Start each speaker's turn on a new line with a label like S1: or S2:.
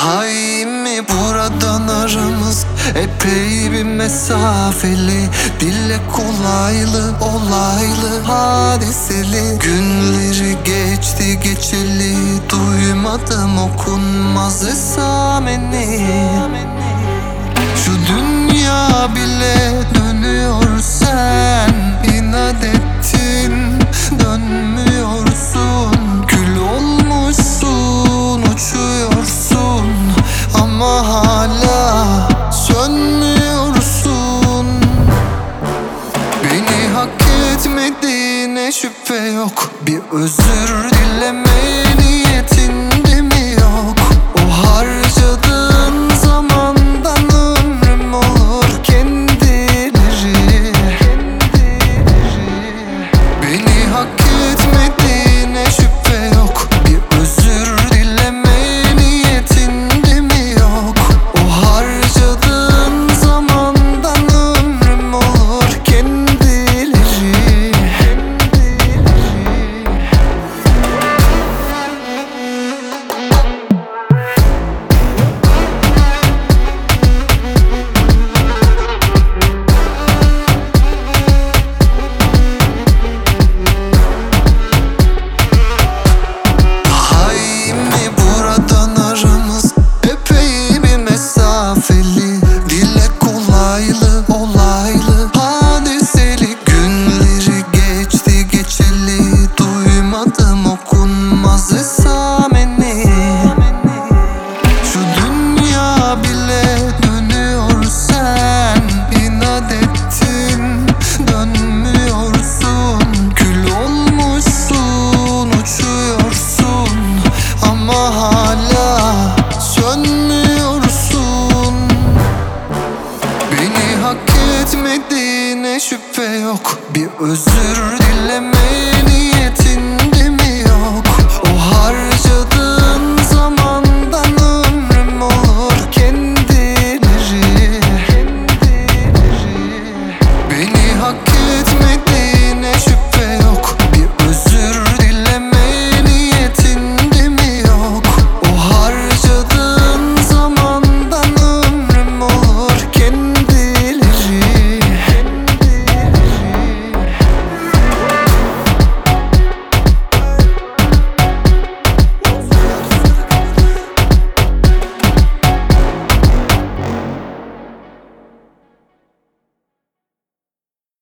S1: Daha iyi mi buradan aramız epey bir mesafeli. Dile kolaylı, olaylı, hadiseli. Günleri geçti geçeli, duymadım okunmaz esameni. Şu dünya bile dönüyor, sen inat ettin, dönmüyorsun. Gül olmuşsun, uçuyorsun ama hala sönmüyorsun. Beni hak etmediğine şüphe yok, bir özür dileme niyetinde mi yok? O harcadığın zamandan ömrüm olur kendileri. Beni hak etmediğine şüphe yok, bir özür dileme niyetinde mi yok? O harcadığın zamandan ömrüm olur kendileri. Daha iyi mi buradan aramız epey bir mesafeli. Dile kolaylı, olaylı, hadiseli. Günleri geçti geçeli, duymadım okunmaz esameni. Şu dünya bile dönüyor, sen inat ettin, dönmüyorsun. Gül olmuşsun, uçuyorsun ama hala sönmüyorsun. Beni hak etmediğine şüphe yok, bir özür dileme niyetinde